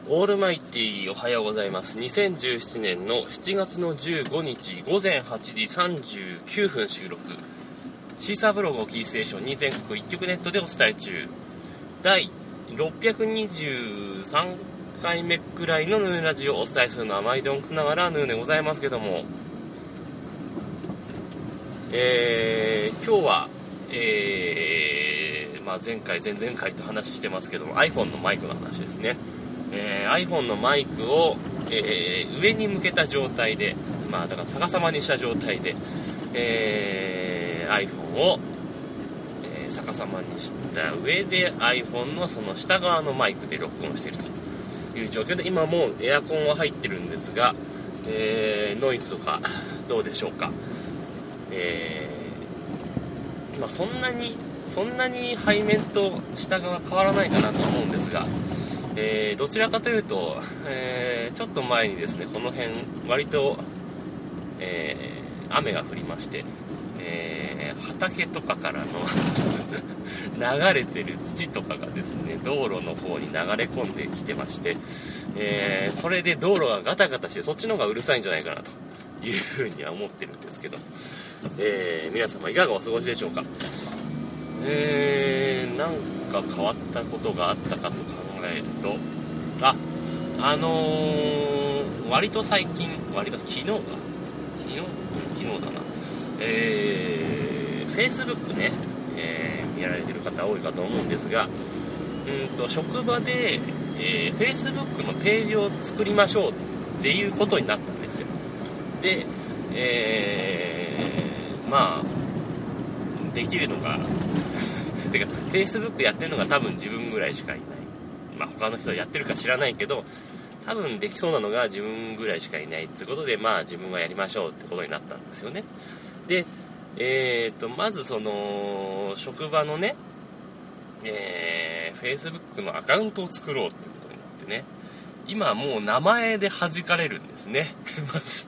オールマイティーおはようございます。2017年の7月の15日午前8時39分収録、シーサーブログをキーステーションに全国1局ネットでお伝え中、第623回目くらいのヌーラジオをお伝えするのは毎度ながらヌーでございますけども、今日は、前回前々回と話してますけども iPhone のマイクの話ですね。iPhone のマイクを、上に向けた状態で、だから逆さまにした状態で、iPhone を、逆さまにした上で iPhone のその下側のマイクで録音しているという状況で、今もうエアコンは入ってるんですが、ノイズとかどうでしょうか。そんなに背面と下側変わらないかなと思うんですが、どちらかというと、ちょっと前にですね、この辺割と、雨が降りまして、畑とかからの流れてる土とかがですね、道路の方に流れ込んできてまして、それで道路がガタガタして、そっちの方がうるさいんじゃないかなというふうには思ってるんですけど、皆様いかがお過ごしでしょうか。なんか変わったことがあったかと考えると、割と最近、昨日だな、Facebook ね、見られてる方多いかと思うんですが、職場で、Facebook のページを作りましょうっていうことになったんですよ。で、できるのがてか Facebook やってるのが多分自分ぐらいしかいない、他の人はやってるか知らないけど、多分できそうなのが自分ぐらいしかいないってことで、自分がやりましょうってことになったんですよね。で、まずその職場のね、Facebook のアカウントを作ろうってことになってね、今もう名前で弾かれるんですねまず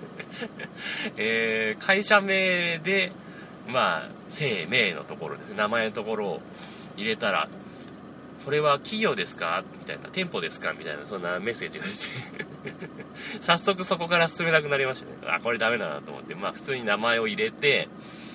会社名で姓名のところですね、名前のところを入れたら、これは企業ですかみたいな、店舗ですかみたいな、そんなメッセージが出て早速そこから進めなくなりましたね。これダメだなと思って、普通に名前を入れて、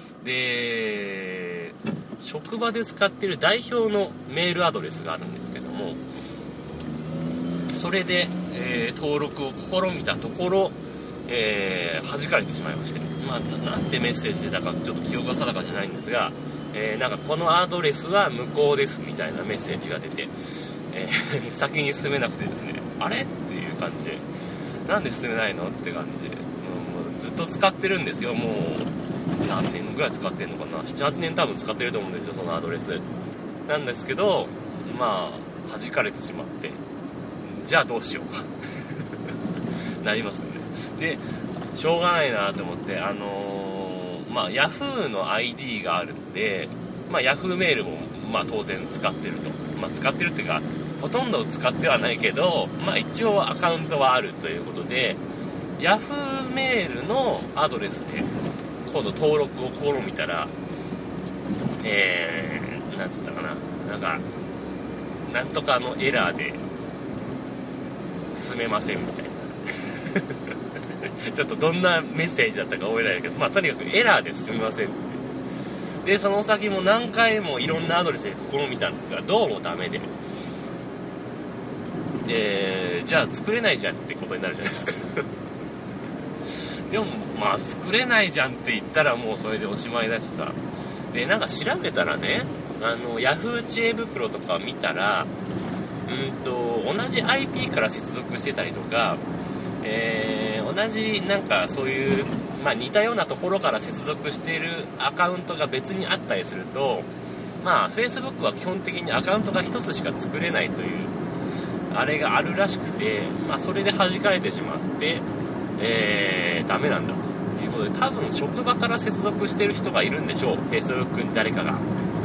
で職場で使っている代表のメールアドレスがあるんですけども、それで、登録を試みたところ、弾かれてしまいまして、なんてメッセージ出たかちょっと記憶が定かじゃないんですが、このアドレスは無効ですみたいなメッセージが出て、先に進めなくてですね、あれっていう感じで、なんで進めないのって感じで、もうずっと使ってるんですよ。もう何年ぐらい使ってるのかな、 7,8 年多分使ってると思うんですよ、そのアドレスなんですけど、弾かれてしまって、じゃあどうしようかなりますよね。でしょうがないなと思って、Yahoo の ID があるんで、Yahoo メールも当然使ってると、使ってるっていうかほとんど使ってはないけど、一応アカウントはあるということで、 Yahoo メールのアドレスで今度登録を試みたら、なんつったかな、なんとかのエラーで進めませんみたいなちょっとどんなメッセージだったか覚えないけど、とにかくエラーですみませんって。でその先も何回もいろんなアドレスで試みたんですが、どうもダメで、じゃあ作れないじゃんってことになるじゃないですかでも作れないじゃんって言ったらもうそれでおしまいだしさ。で調べたらね、Yahoo 知恵袋とか見たら、同じ IP から接続してたりとか、同じそういう、似たようなところから接続しているアカウントが別にあったりすると、Facebook は基本的にアカウントが1つしか作れないというあれがあるらしくて、それで弾かれてしまって、ダメなんだということで、多分職場から接続してる人がいるんでしょう、 Facebook に誰かがね。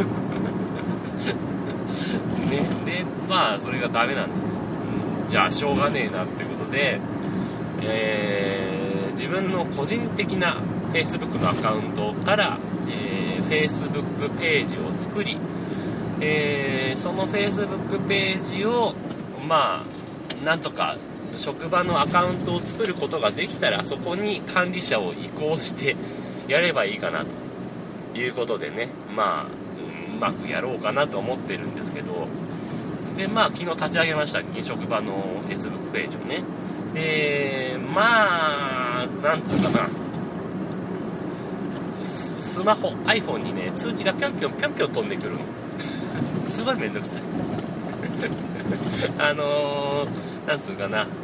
でそれがダメなんだと、じゃあしょうがねえなってことで、自分の個人的な Facebook のアカウントから、Facebook ページを作り、その Facebook ページをなんとか職場のアカウントを作ることができたら、そこに管理者を移行してやればいいかなということでね、うまくやろうかなと思ってるんですけど、で昨日立ち上げました、職場の Facebook ページをね。でなんつうかな、スマホ iPhone にね、通知がぴょんぴょん飛んでくるのすごいめんどくさいなんつうかな、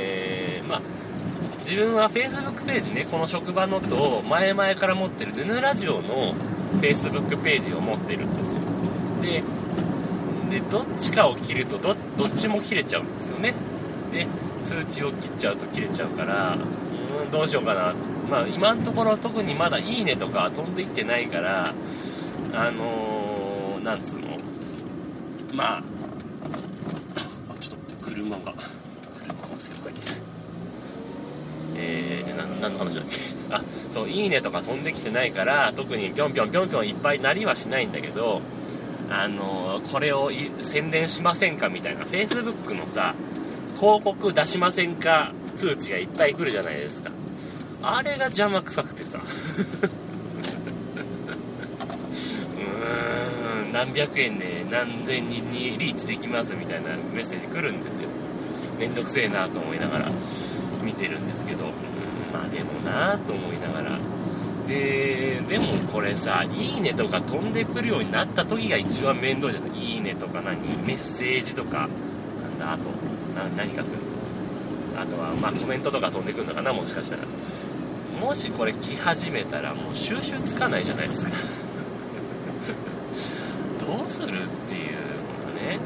自分は Facebook ページね、この職場のと前々から持ってるヌヌラジオの Facebook ページを持ってるんですよ。でどっちかを切ると どっちも切れちゃうんですよね。で通知を切っちゃうと切れちゃうから、どうしようかな。今のところ特にまだいいねとか飛んできてないから、なんつうの、ちょっと車が先輩です。何の話だっけそう、いいねとか飛んできてないから、特にぴょんぴょんいっぱいなりはしないんだけど、これを宣伝しませんかみたいな Facebook のさ、広告出しませんか通知がいっぱい来るじゃないですか。あれが邪魔くさくてさ何百円で何千人にリーチできますみたいなメッセージ来るんですよ。めんどくせえなと思いながら見てるんですけど、でもなと思いながら、でもこれさ、いいねとか飛んでくるようになった時が一番面倒じゃない。いいねとかメッセージとかあと何が来る、あとはコメントとか飛んでくるのかな、もしかしたら。もしこれ来始めたらもう収集つかないじゃないですかどうするっていうのがね、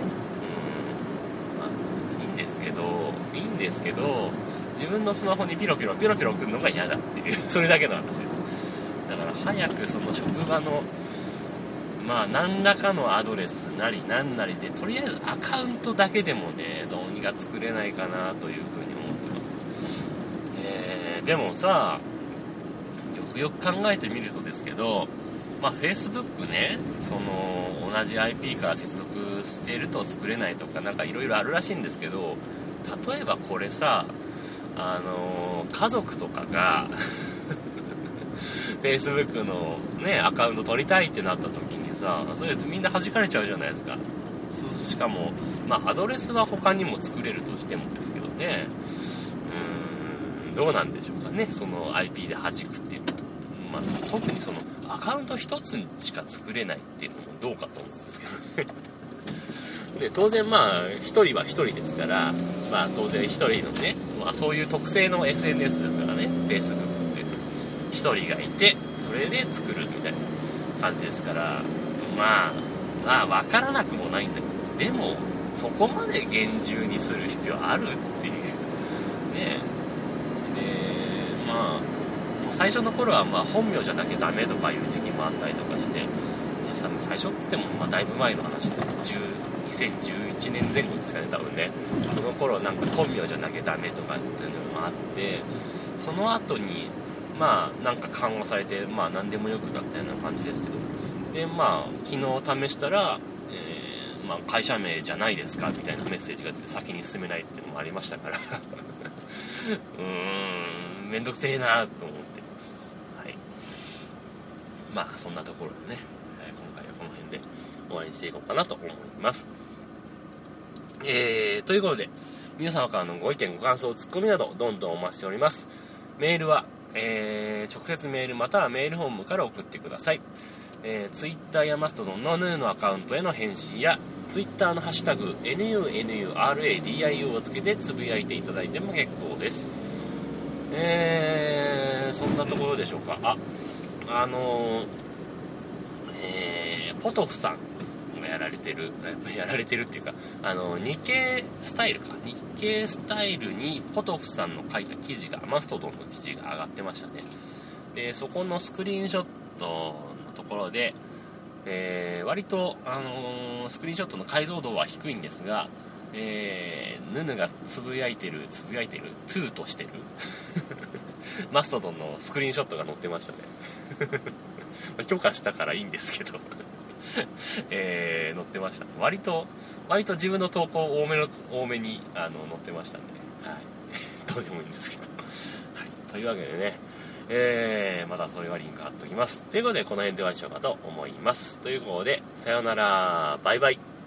いいんですけど自分のスマホにピロピロ来るのが嫌だっていうそれだけの話です。だから早くその職場の何らかのアドレスなりなんなりで、とりあえずアカウントだけでもね、どうにか作れないかなというふうに思ってます。でもさ、よく考えてみるとですけど、Facebook ね、その同じ IP から接続していると作れないとか、いろいろあるらしいんですけど、例えばこれさ、家族とかがFacebook のねアカウント取りたいってなった時にさ、それみんな弾かれちゃうじゃないですか。しかもアドレスは他にも作れるとしてもですけどね、どうなんでしょうかね、その IP で弾くっていうのは。特にそのアカウント一つしか作れないっていうのもどうかと思うんですけどねで当然一人は一人ですから、当然一人のね、そういう特性の SNS だからね、 Facebook って一人がいてそれで作るみたいな感じですから、分からなくもないんだけど、でもそこまで厳重にする必要あるっていうね。最初の頃は本名じゃなきゃダメとかいう時期もあったりとかして、最初って言ってもだいぶ前の話ですけど、2011年前後ですかね、多分ね。その頃本名じゃなきゃダメとかっていうのもあって、その後に緩和されて何でもよくなったような感じですけど、で昨日試したら、会社名じゃないですかみたいなメッセージが出て先に進めないっていうのもありましたからめんどくせえなと思ってます。はい。そんなところでね、今回はこの辺で終わりにしていこうかなと思います。ということで、皆様からのご意見ご感想ツッコミなどどんどんお待ちしております。メールは、直接メールまたはメールフォームから送ってください。Twitter やマストドンのヌーのアカウントへの返信や Twitter のハッシュタグ NUNURADIO をつけてつぶやいていただいても結構です。そんなところでしょうか。ポトフさんがやられてるっていうか、日経スタイルにポトフさんの書いた記事が、マストドンの記事が上がってましたね。でそこのスクリーンショットのところで、割と、スクリーンショットの解像度は低いんですが、ヌヌがつぶやいてるトゥーとしてるマストドンのスクリーンショットが載ってましたね許可したからいいんですけど載ってました。割と自分の投稿多めに載ってましたんで、はい、どうでもいいんですけど、はい、というわけでね、またそれはリンク貼っときます。ということでこの辺でお会いしようかと思います。ということでさようなら、バイバイ。